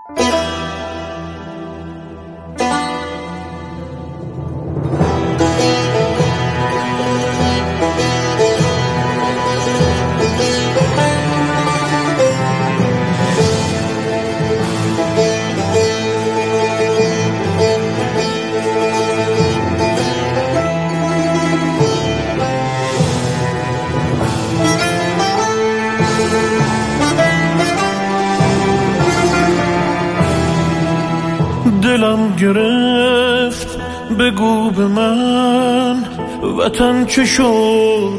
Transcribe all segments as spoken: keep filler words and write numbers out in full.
دلم گرفت بگو به من وطن چه شد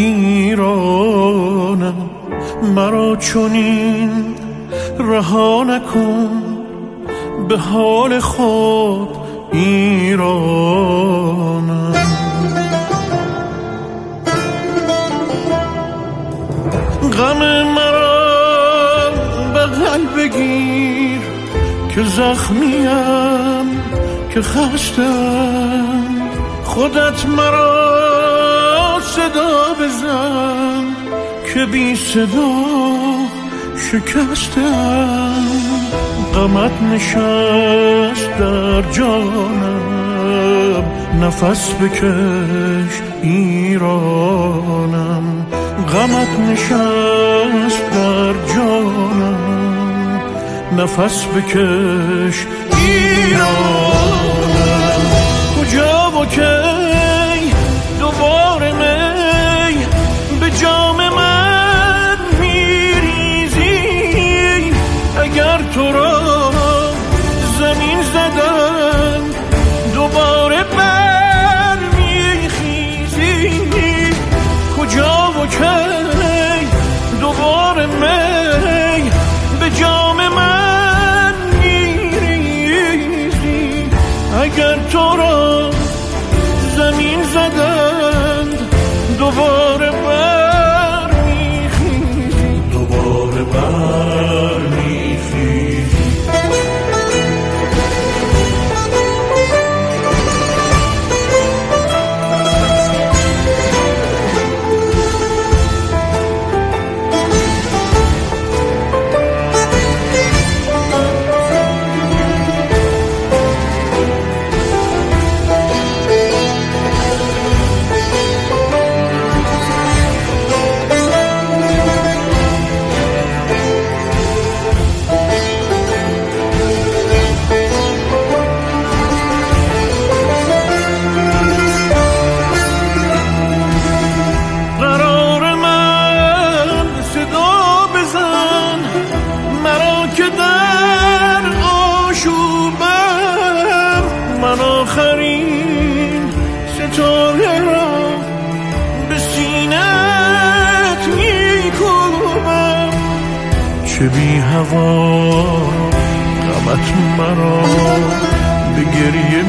ایرانم، مرا چنین رها نکن به حال خود ایرانم. غم مرا بغل بگیر که زخمیم که خستم، خودت مرا صدا بزن که بی صدا شکستم. غمت نشست در جانم، نفس بکش ایرانم. غمت نشست در جانم، نفس بکش ایرانم. کجا و کی دوباره می به جام من میریزی؟ اگر تو را زمین زدن دوباره بر میخیزی؟ کجا و کی دوباره می به جام من میریزی؟ اگر تو را زمین زدند دوباره بر میخیزی، دوباره بر میخیزی. من آخرین ستاره را به سینت میکوبم، چه بی هوا غمت مرا به گریه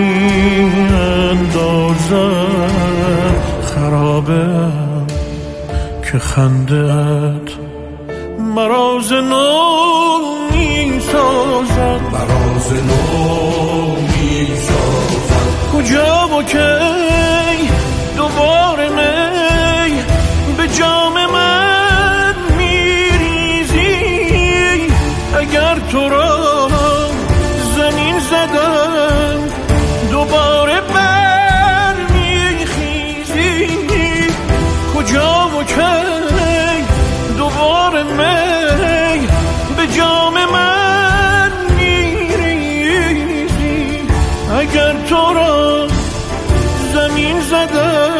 میاندازد. خرابم که خنده‌ات مرا ز نو میسازد، مرا ز نو میسازد. کجا و کی دوباره می به جام من میریزی؟ اگر تو را زمین زدن دوباره بر میخیزی؟ کجا و کی دوباره می به جام من میریزی؟ اگر تو را زمین زدن